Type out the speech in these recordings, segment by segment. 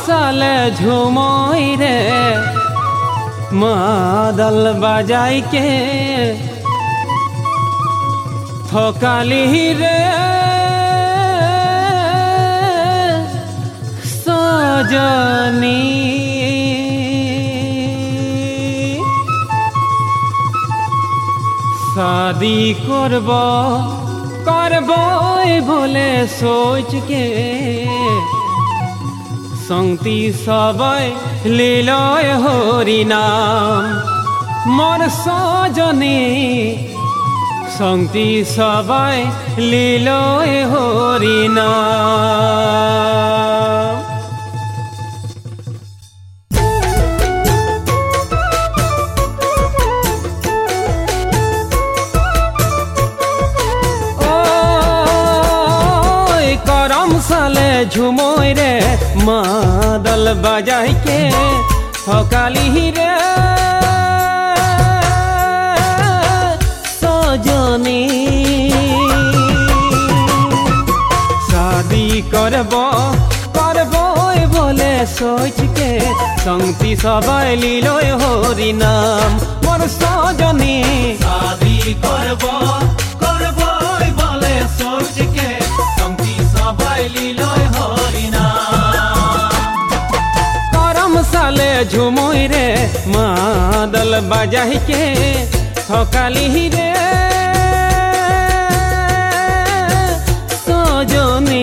साले झुमोई रे मादल बजाई के थकाली रे सजनी शादी करब बोले सोच के संगती सबाई लीलय हरि नाम मोर सजनी संगती सबाई लीलय हरि नाम। साले झुमोई रे मादल बजाई के थकाली रे सजनी शादी करब बोले सोच के संगती सबाई लीलय हरि नाम मोर सजनी शादी करब बोले सोच के संगती सबाई लीलय हरि नाम। करम साले झुमोई रे मादल बजाई के थकाली रे सजनी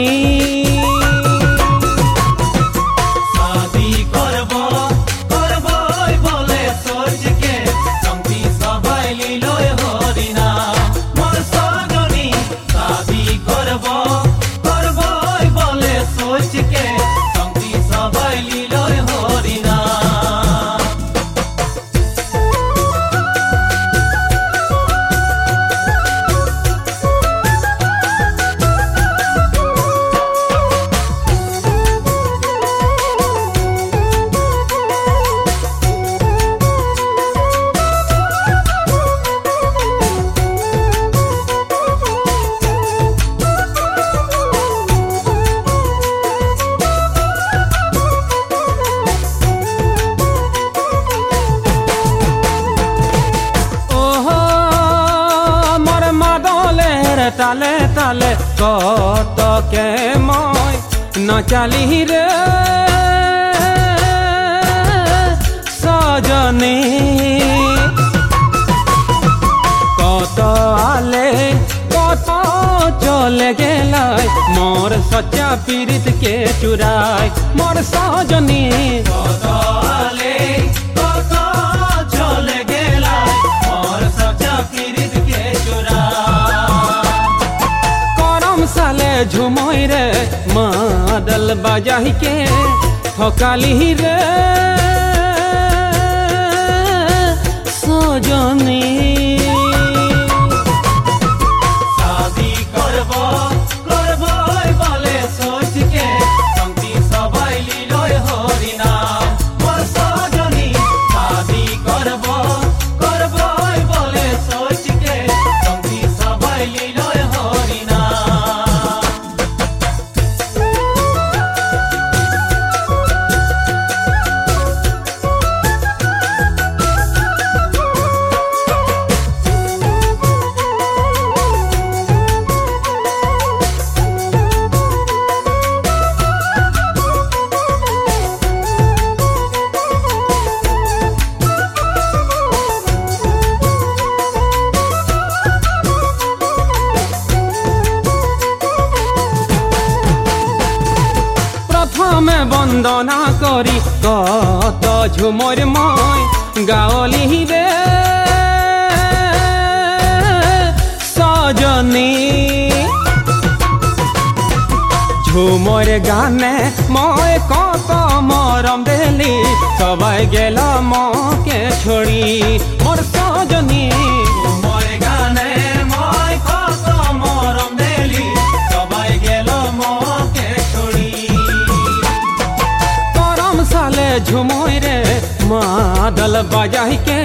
शादी करब बोले सोच के संगती सबाई लीलय हरि नाम मोर सजनी शादी करब बोले सोच के संगती सबाई लीलय हरि नाम। ताले ताले कत के मैं नचाली रे सजनी कत आले कत चले गेला मोर सच्चा पीड़ित के चुराई मोर सजनी कत आले कत चले गेला मोर सच्चा पीड़ित के चुराई। साले झुमोई रे मादल बजाई के थकाली रे सजनी शादी करब बोले सोच के संगती सबाई लीलय हरि नाम मोर सजनी शादी करब बोले सोच के संगती सबाई लीलय हरि नाम। प्रथमे वंदना करी कत झुमर मैं गाओली रे सजनी झुमर गाने मैं कत मरम देली सबाई गेला मोके छोड़ी मोर सजनी मोर गाने मैं कत मरम देली सबाई गेला मोके छोड़ी। करम साले झुमोई रे मादल बजाई के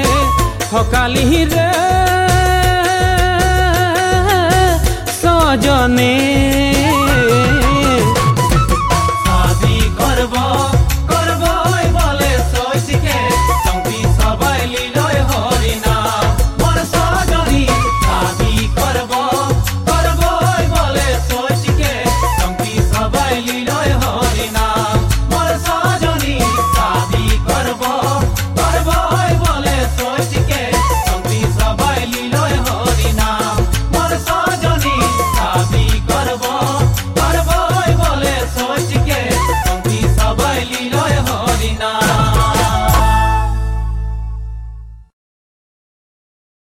थकाली रे सजनी